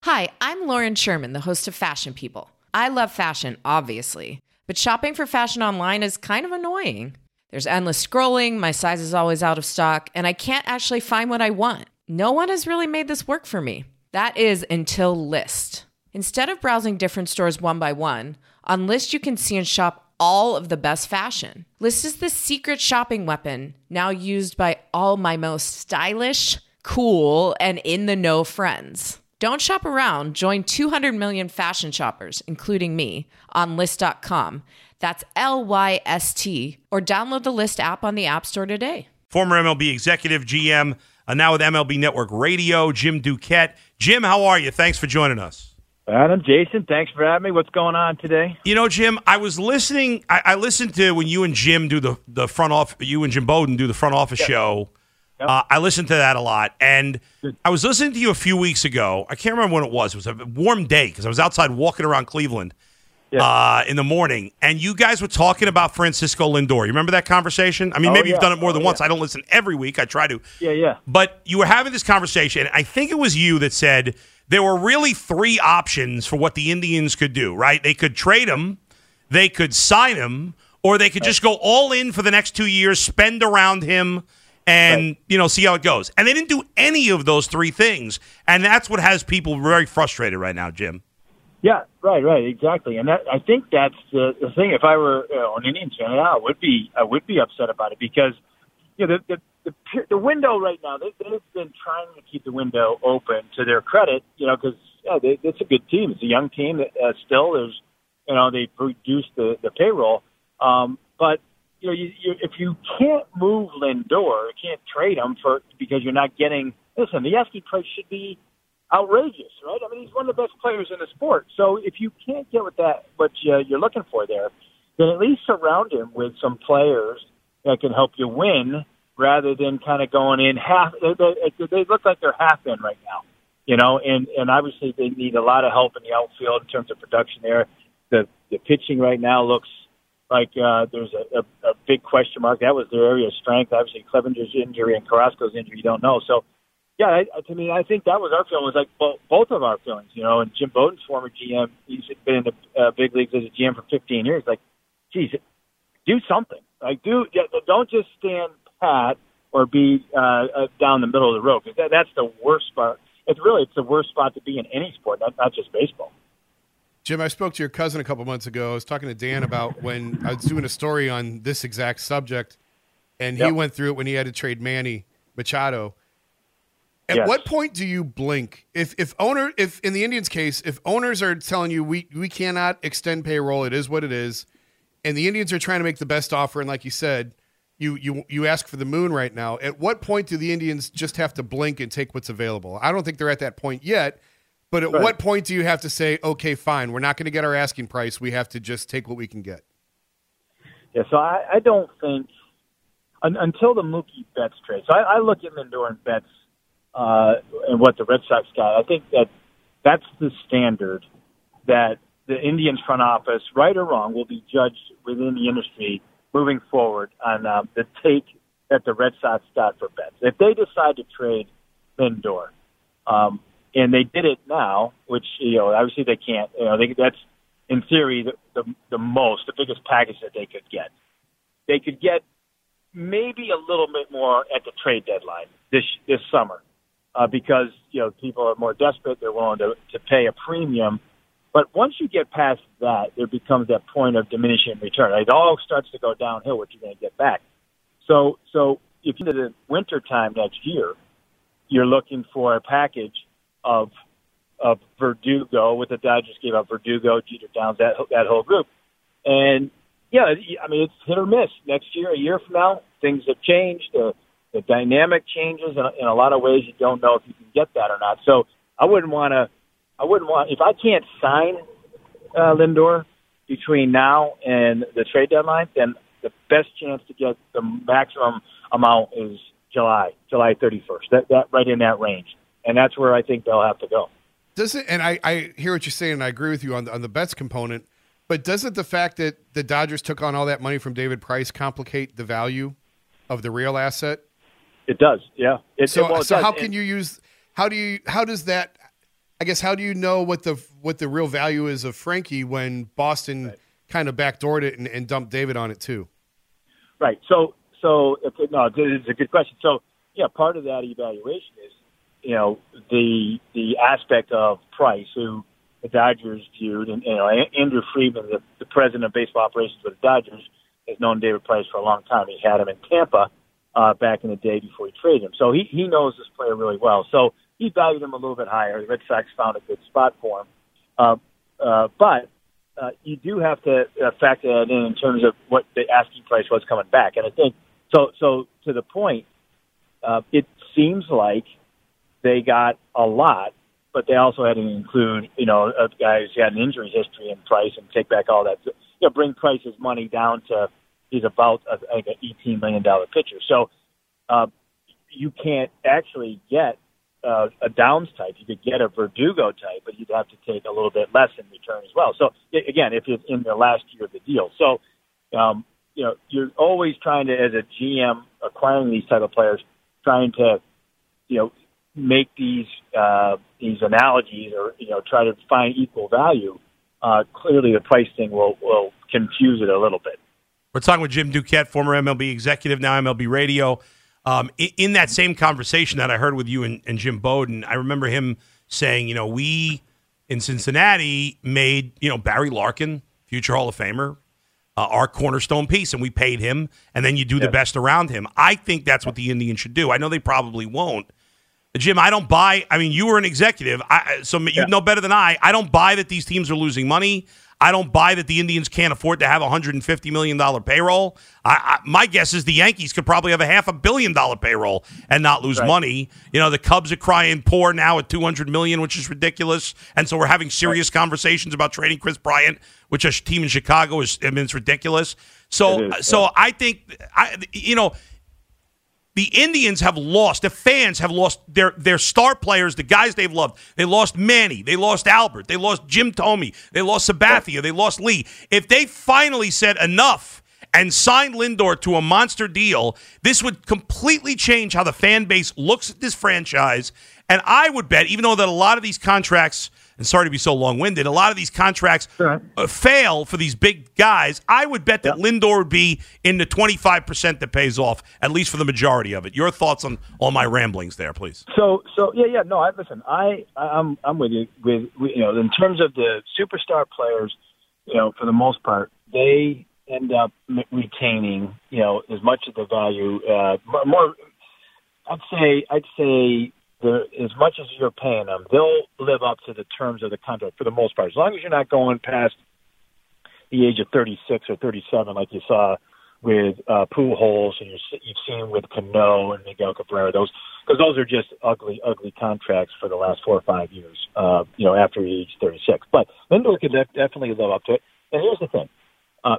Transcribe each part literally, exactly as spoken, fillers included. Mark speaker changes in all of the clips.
Speaker 1: Hi, I'm Lauren Sherman, the host of Fashion People. I love fashion, obviously, but shopping for fashion online is kind of annoying. There's endless scrolling, my size is always out of stock, and I can't actually find what I want. No one has really made this work for me. That is until Lyst. Instead of browsing different stores one by one, on Lyst you can see and shop all of the best fashion. Lyst is the secret shopping weapon, now used by all my most stylish, cool, and in-the-know friends. Don't shop around. Join two hundred million fashion shoppers, including me, on Lyst dot com. That's L Y S T. Or download the Lyst app on the App Store today.
Speaker 2: Former M L B executive, G M, uh, now with M L B Network Radio, Jim Duquette. Jim, how are you? Thanks for joining us.
Speaker 3: Adam, Jason, thanks for having me. What's going on today?
Speaker 2: You know, Jim, I was listening. I, I listened to when you and Jim do the, the front office, you and Jim Bowden do the front office yep. show. Yep. Uh, I listened to that a lot, and I was listening to you a few weeks ago. I can't remember when it was. It was a warm day because I was outside walking around Cleveland yep. uh, in the morning, and you guys were talking about Francisco Lindor. You remember that conversation? I mean,
Speaker 3: oh,
Speaker 2: maybe
Speaker 3: yeah.
Speaker 2: you've done it more
Speaker 3: oh,
Speaker 2: than
Speaker 3: yeah.
Speaker 2: once. I don't listen every week. I try to.
Speaker 3: Yeah, yeah.
Speaker 2: But you were having this conversation, and I think it was you that said there were really three options for what the Indians could do, right? They could trade him, they could sign him, or they could right. just go all in for the next two years, spend around him, and, right. you know, see how it goes. And they didn't do any of those three things. And that's what has people very frustrated right now, Jim.
Speaker 3: Yeah, right, right, exactly. And that, I think that's the, the thing. If I were you know, an Indians fan, I would be I would be upset about it because, you know, the the, the, the window right now, they, they've been trying to keep the window open to their credit, you know, because yeah, they, it's a good team. It's a young team. Uh, still, there's, you know, they reduced the, the payroll. Um, but, You know, you, you, if you can't move Lindor, you can't trade him for because you're not getting. Listen, the asking price should be outrageous, right? I mean, he's one of the best players in the sport. So if you can't get what that what you, you're looking for there, then at least surround him with some players that can help you win, rather than kind of going in half. They, they, they look like they're half in right now, you know, and and obviously they need a lot of help in the outfield in terms of production there. The the pitching right now looks like uh, there's a, a, a big question mark. That was their area of strength. Obviously, Clevenger's injury and Carrasco's injury, you don't know. So, yeah, I, to me, I think that was our feeling. It was like bo- both of our feelings, you know. And Jim Bowden's former G M, he's been in the uh, big leagues as a G M for fifteen years. Like, geez, do something. Like, do don't just stand pat or be uh, uh, down the middle of the road. Because that, that's the worst spot. It's really it's the worst spot to be in any sport, not, not just baseball.
Speaker 4: Jim, I spoke to your cousin a couple months ago. I was talking to Dan about when I was doing a story on this exact subject, and he
Speaker 3: yep.
Speaker 4: went through it when he had to trade Manny Machado. At
Speaker 3: yes.
Speaker 4: what point do you blink? If if owner if in the Indians' case, if owners are telling you we we cannot extend payroll, it is what it is, and the Indians are trying to make the best offer, and like you said, you you you ask for the moon right now. At what point do the Indians just have to blink and take what's available? I don't think they're at that point yet. But at
Speaker 3: right.
Speaker 4: what point do you have to say, okay, fine, we're not going to get our asking price. We have to just take what we can get?
Speaker 3: Yeah, so I, I don't think un, until the Mookie Betts trade. So I, I look at Lindor and Betts uh, and what the Red Sox got. I think that that's the standard that the Indians front office, right or wrong, will be judged within the industry moving forward on uh, the take that the Red Sox got for Betts. If they decide to trade Lindor, um, and they did it now, which, you know, obviously they can't, you know, they, that's in theory the, the the most, the biggest package that they could get. They could get maybe a little bit more at the trade deadline this this summer uh, because, you know, people are more desperate. They're willing to, to pay a premium. But once you get past that, there becomes that point of diminishing return. It all starts to go downhill what you're going to get back. So, so if you into the winter time next year, you're looking for a package of of Verdugo, with the Dodgers gave up Verdugo, Jeter Downs, that that whole group. And, yeah, I mean, it's hit or miss. Next year, a year from now, things have changed. The, the dynamic changes. In, in a lot of ways, you don't know if you can get that or not. So I wouldn't want to – I wouldn't want – if I can't sign uh, Lindor between now and the trade deadline, then the best chance to get the maximum amount is July, July thirty-first, that, that right in that range. And that's where I think they'll have to go.
Speaker 4: Does it? And I, I hear what you're saying, and I agree with you on the, on the Betts component. But doesn't the fact that the Dodgers took on all that money from David Price complicate the value of the real asset?
Speaker 3: It does, yeah. It,
Speaker 4: so,
Speaker 3: it, well, it
Speaker 4: so
Speaker 3: does.
Speaker 4: how can you use? How do you? How does that? I guess how do you know what the what the real value is of Frankie when Boston right. kind of backdoored it and, and dumped David on it too?
Speaker 3: Right. So so okay, no, it's a good question. So yeah, part of that evaluation is you know the the aspect of Price, who the Dodgers viewed, and you know Andrew Friedman, the, the president of baseball operations for the Dodgers, has known David Price for a long time. He had him in Tampa uh, back in the day before he traded him, so he he knows this player really well. So he valued him a little bit higher. The Red Sox found a good spot for him, uh, uh, but uh, you do have to uh, factor that in in terms of what the asking price was coming back. And I think so. So to the point, uh, it seems like they got a lot. But they also had to include, you know, a guy who's had an injury history in Price and take back all that. You know, bring Price's money down to he's about a, like an eighteen million dollars pitcher. So uh, you can't actually get uh, a Downs type. You could get a Verdugo type, but you'd have to take a little bit less in return as well. So again, if it's in the last year of the deal. So, um, you know, you're always trying to, as a G M acquiring these type of players, trying to, you know, make these uh, these analogies or, you know, try to find equal value, uh, clearly the price thing will, will confuse it a little bit.
Speaker 2: We're talking with Jim Duquette, former M L B executive, now M L B Radio. Um, in, in that same conversation that I heard with you and, and Jim Bowden, I remember him saying, you know, we in Cincinnati made, you know, Barry Larkin, future Hall of Famer, uh, our cornerstone piece, and we paid him, and then you do yes. the best around him. I think that's what the Indians should do. I know they probably won't. Jim, I don't buy, I mean, you were an executive, I, so you yeah. know better than I. I don't buy that these teams are losing money. I don't buy that the Indians can't afford to have a one hundred fifty million dollars payroll. I, I, my guess is the Yankees could probably have a half a billion dollar payroll and not lose right. money. You know, the Cubs are crying poor now at two hundred million dollars, which is ridiculous. And so we're having serious right. conversations about trading Chris Bryant, which a team in Chicago is, I mean, it's ridiculous. So, it is, so yeah. I think, I, you know, the Indians have lost, the fans have lost their, their star players, the guys they've loved. They lost Manny. They lost Albert. They lost Jim Thome. They lost Sabathia. They lost Lee. If they finally said enough and signed Lindor to a monster deal, this would completely change how the fan base looks at this franchise. And I would bet, even though that a lot of these contracts, and sorry to be so long-winded, a lot of these contracts sure. uh, fail for these big guys, I would bet that yep. Lindor would be in the twenty-five percent that pays off, at least for the majority of it. Your thoughts on all my ramblings there, please.
Speaker 3: So, so yeah, yeah, no, I listen, I, I'm, I'm with you. With, you know, in terms of the superstar players, you know, for the most part, they end up retaining, you know, as much of the value. Uh, more, I'd say, I'd say. The, as much as you're paying them, they'll live up to the terms of the contract for the most part. As long as you're not going past the age of thirty-six or thirty-seven, like you saw with uh, Pujols, and you're, you've seen with Cano and Miguel Cabrera, those because those are just ugly, ugly contracts for the last four or five years. Uh, you know, after age thirty-six, but Lindor could def- definitely live up to it. And here's the thing: uh,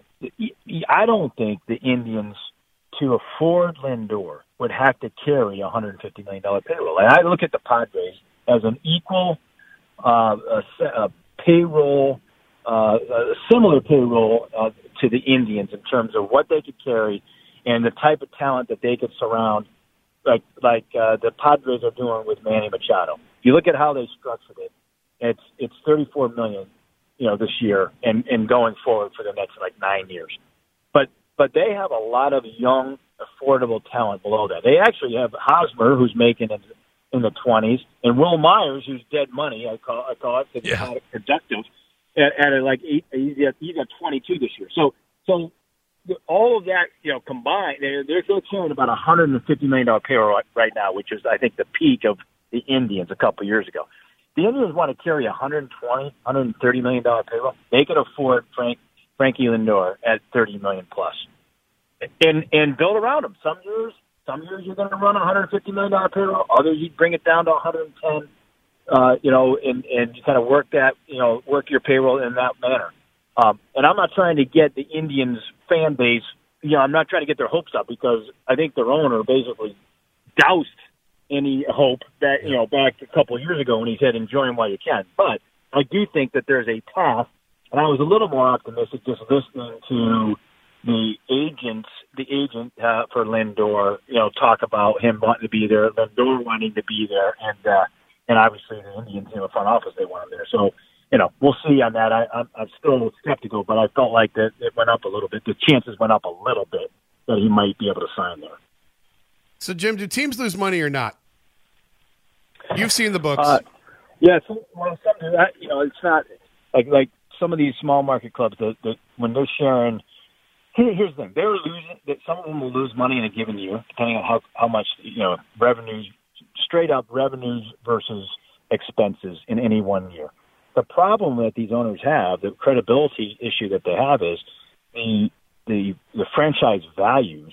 Speaker 3: I don't think the Indians, to afford Lindor, would have to carry a one hundred fifty million dollars payroll. And I look at the Padres as an equal uh, a, a payroll, uh, a similar payroll uh, to the Indians in terms of what they could carry and the type of talent that they could surround, like like uh, the Padres are doing with Manny Machado. If you look at how they structured it, it's it's thirty-four million dollars, you know, this year and, and going forward for the next like nine years. But but they have a lot of young, affordable talent below that. They actually have Hosmer, who's making in, in the twenties, and Will Myers, who's dead money, I call, I call it, because yeah. he's not productive, at, at like eight, he's got, he's got twenty-two this year. So so all of that, you know, combined, they're, they're carrying about a one hundred fifty million dollars payroll right now, which is, I think, the peak of the Indians a couple of years ago. The Indians want to carry a one hundred twenty, one hundred thirty million dollars payroll. They could afford Frank Frankie Lindor at thirty million dollars plus, and and build around him. Some years, some years you're going to run a one hundred fifty million dollars payroll. Others you bring it down to one hundred ten. Uh, you know, and and you kind of work that, you know, work your payroll in that manner. Um, and I'm not trying to get the Indians fan base. You know, I'm not trying to get their hopes up because I think their owner basically doused any hope that, you know, back a couple of years ago when he said enjoy them while you can. But I do think that there's a path. And I was a little more optimistic just listening to the agents, the agent uh, for Lindor, you know, talk about him wanting to be there, Lindor wanting to be there, and uh, and obviously the Indians in the front office, they want him there. So, you know, we'll see on that. I, I'm, I'm still skeptical, but I felt like that it went up a little bit. The chances went up a little bit that he might be able to sign there.
Speaker 4: So, Jim, do teams lose money or not? You've seen the books.
Speaker 3: Uh, yeah, so, well, some do that. You know, it's not like like some of these small market clubs that, that when they're sharing. Here, here's the thing: they're losing. That some of them will lose money in a given year, depending on how how much you know revenues, straight up revenues versus expenses in any one year. The problem that these owners have, the credibility issue that they have, is the the the franchise values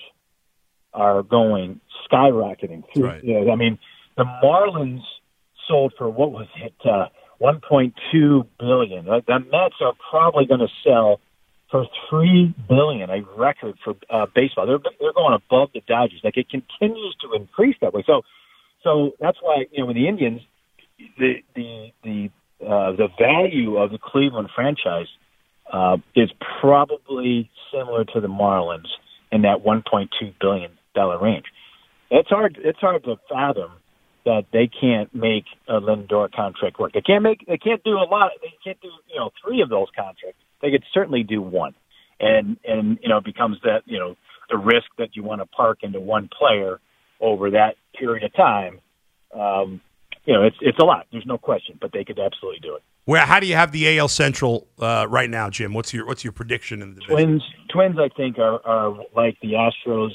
Speaker 3: are going skyrocketing.
Speaker 2: Right.
Speaker 3: You know, I mean, the Marlins sold for what was it, uh, one point two billion dollars. The Mets are probably going to sell for three billion dollars, a record for uh, baseball. They're they're going above the Dodgers. Like, it continues to increase that way. So, so that's why, you know, with the Indians, the the the uh, the value of the Cleveland franchise uh, is probably similar to the Marlins in that one point two billion dollar range. It's hard. It's hard to fathom that they can't make a Lindor contract work. They can't make. They can't do a lot. They can't do you know three of those contracts. They could certainly do one, and and you know it becomes that you know the risk that you want to park into one player over that period of time. Um, you know, it's it's a lot. There's no question, but they could absolutely do it.
Speaker 2: Where how do you have the A L Central uh, right now, Jim? What's your what's your prediction in the division?
Speaker 3: Twins, Twins, I think are, are like the Astros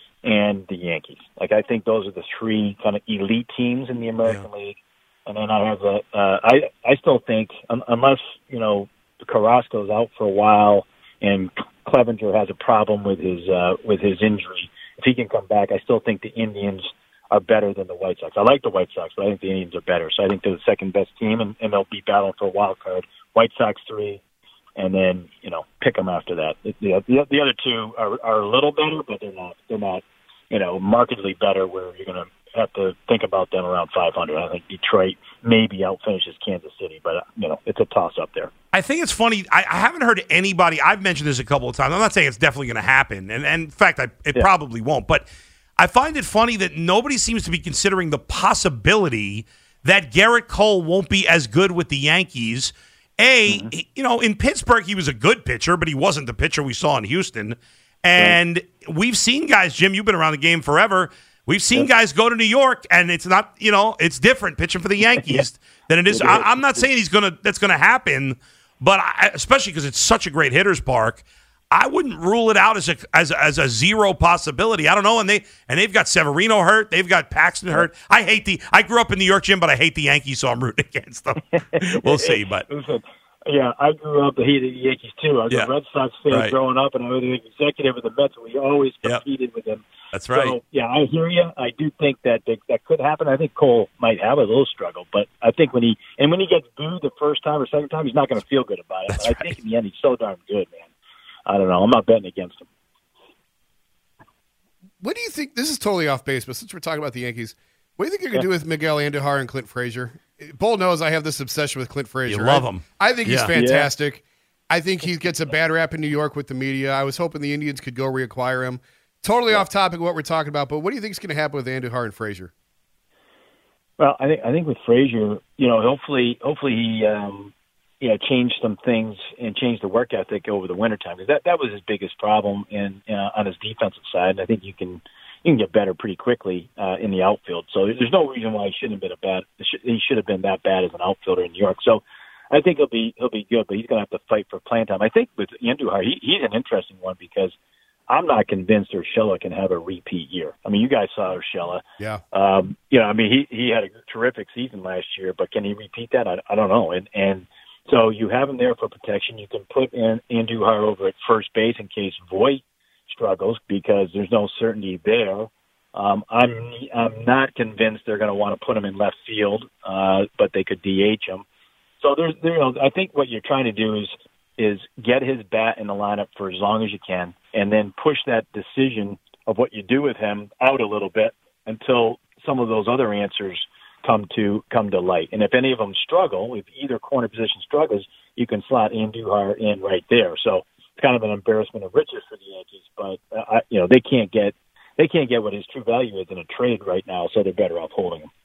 Speaker 3: and the Yankees. Like, I think those are the three kind of elite teams in the American yeah. League. And then I have a, uh, I I still think um, unless you know Carrasco's out for a while and Clevenger has a problem with his uh, with his injury, if he can come back, I still think the Indians are better than the White Sox. I like the White Sox, but I think the Indians are better. So I think they're the second best team, and, and they'll be battling for a wild card. White Sox three, and then you know pick them after that. The, the, the other two are, are a little better, but they're not they're not you know markedly better. Where you're going to have to think about them around five hundred. I think Detroit maybe outfinishes Kansas City, but you know it's a toss up there.
Speaker 2: I think it's funny. I, I haven't heard anybody. I've mentioned this a couple of times. I'm not saying it's definitely going to happen, and, and in fact, I, it yeah. probably won't. But I find it funny that nobody seems to be considering the possibility that Garrett Cole won't be as good with the Yankees. A, mm-hmm. you know, in Pittsburgh, he was a good pitcher, but he wasn't the pitcher we saw in Houston. And right. we've seen guys, Jim, you've been around the game forever. We've seen yeah. guys go to New York, and it's not, you know, it's different pitching for the Yankees yeah. than it is. I, I'm not saying he's gonna that's going to happen, but I, especially because it's such a great hitter's park, I wouldn't rule it out as a as a, as a zero possibility. I don't know, and they and they've got Severino hurt, they've got Paxton hurt. I hate the. I grew up in New York, Jim, but I hate the Yankees, so I'm rooting against them. We'll see, but.
Speaker 3: Yeah, I grew up the heat of the Yankees too. I was
Speaker 2: yeah.
Speaker 3: a Red Sox fan
Speaker 2: right.
Speaker 3: growing up, and I was an executive of the Mets, and we always competed yep. with them.
Speaker 2: That's right.
Speaker 3: So, yeah, I hear you. I do think that they, that could happen. I think Cole might have a little struggle, but I think when he and when he gets booed the first time or second time, he's not going to feel good about it.
Speaker 2: That's
Speaker 3: but
Speaker 2: right.
Speaker 3: I think in the end, he's so darn good, man. I don't know. I'm not betting against him.
Speaker 4: What do you think? This is totally off base, but since we're talking about the Yankees, what do you think you're going to yeah. do with Miguel Andujar and Clint Frazier? Bull knows I have this obsession with Clint Frazier.
Speaker 2: You love
Speaker 4: I,
Speaker 2: him.
Speaker 4: I think he's
Speaker 2: yeah.
Speaker 4: fantastic. Yeah. I think he gets a bad rap in New York with the media. I was hoping the Indians could go reacquire him. Totally yeah. off topic of what we're talking about, but what do you think is going to happen with Andujar and Frazier?
Speaker 3: Well, I think I think with Frazier, you know, hopefully, hopefully he, um, you know, changed some things and changed the work ethic over the wintertime, because that that was his biggest problem in uh, on his defensive side. And I think you can you can get better pretty quickly uh, in the outfield. So there's no reason why he shouldn't have been a bad. He should have been that bad as an outfielder in New York. So I think he'll be he'll be good, but he's going to have to fight for playing time. I think with Andujar, he, he's an interesting one because I'm not convinced Urshela can have a repeat year. I mean, you guys saw Urshela.
Speaker 4: Yeah.
Speaker 3: Um, you know, I mean, he he had a terrific season last year, but can he repeat that? I, I don't know. And and so you have him there for protection. You can put in Andujar over at first base in case Voit struggles, because there's no certainty there. Um, I'm I'm not convinced they're going to want to put him in left field, uh, but they could D H him. So there's, there, you know, I think what you're trying to do is is get his bat in the lineup for as long as you can, and then push that decision of what you do with him out a little bit until some of those other answers come to come to light. And if any of them struggle, if either corner position struggles, you can slot Andujar in right there. So it's kind of an embarrassment of riches for the Yankees, but uh, I, you know they can't get they can't get what his true value is in a trade right now, so they're better off holding him.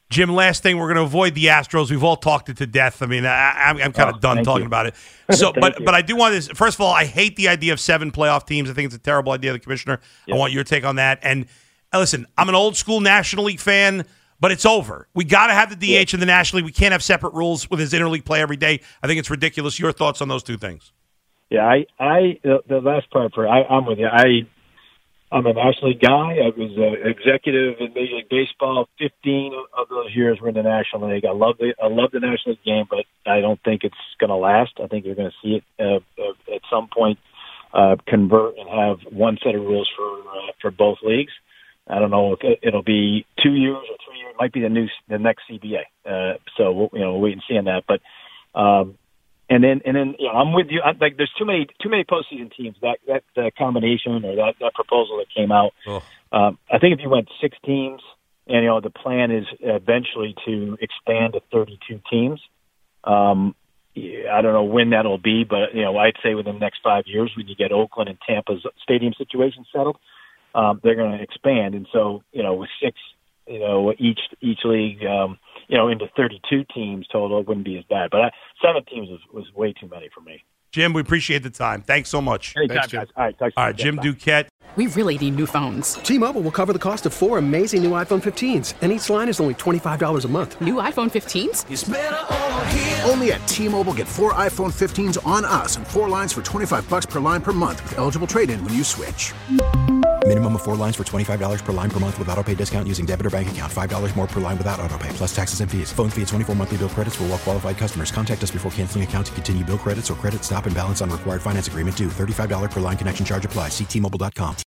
Speaker 2: Jim, last thing, we're going to avoid the Astros. We've all talked it to death. I mean, I, I'm, I'm kind of
Speaker 3: oh,
Speaker 2: done talking
Speaker 3: you.
Speaker 2: about it. So, but
Speaker 3: you.
Speaker 2: but I do want this. First of all, I hate the idea of seven playoff teams. I think it's a terrible idea, the commissioner. Yep. I want your take on that. And uh, listen, I'm an old school National League fan, but it's over. We got to have the D H in the National League. We can't have separate rules with his interleague play every day. I think it's ridiculous. Your thoughts on those two things?
Speaker 3: Yeah, I, I the, the last part for I, I'm with you. I. I'm a National League guy. I was an executive in Major League Baseball. Fifteen of those years were in the National League. I love the I love the National League game, but I don't think it's going to last. I think you're going to see it uh, uh, at some point uh, convert and have one set of rules for uh, for both leagues. I don't know if it, it'll be two years or three years. It might be the new the next C B A. Uh, so we'll, you know, we'll wait and see on that. But um, And then, and then, you know, I'm with you. I'm, like, there's too many, too many postseason teams. That that uh, combination or that, that proposal that came out. Oh. Um, I think if you went six teams, and you know, the plan is eventually to expand to thirty-two teams. Um, I don't know when that'll be, but you know, I'd say within the next five years, when you get Oakland and Tampa's stadium situation settled, um, they're going to expand. And so, you know, with six, you know, each each league. Um, you know, into thirty-two teams total, it wouldn't be as bad. But I, seven teams was, was way too many for me.
Speaker 2: Jim, we appreciate the time. Thanks so much.
Speaker 3: Anytime,
Speaker 4: Thanks,
Speaker 3: guys. All right, talk to
Speaker 2: All
Speaker 3: you
Speaker 2: right, Jim
Speaker 3: Bye.
Speaker 2: Duquette.
Speaker 5: We really need new phones.
Speaker 6: T-Mobile will cover the cost of four amazing new iPhone fifteens, and each line is only twenty-five dollars a month.
Speaker 5: New iPhone fifteens?
Speaker 7: It's better over here. Only at T-Mobile, get four iPhone fifteens on us and four lines for twenty-five bucks per line per month with eligible trade-in when you switch.
Speaker 8: Minimum of four lines for twenty-five dollars per line per month with autopay discount using debit or bank account. five dollars more per line without autopay, plus taxes and fees. Phone fee at twenty-four monthly bill credits for well-qualified customers. Contact us before canceling account to continue bill credits or credit stop and balance on required finance agreement due. thirty-five dollars per line connection charge applies. See T Mobile dot com.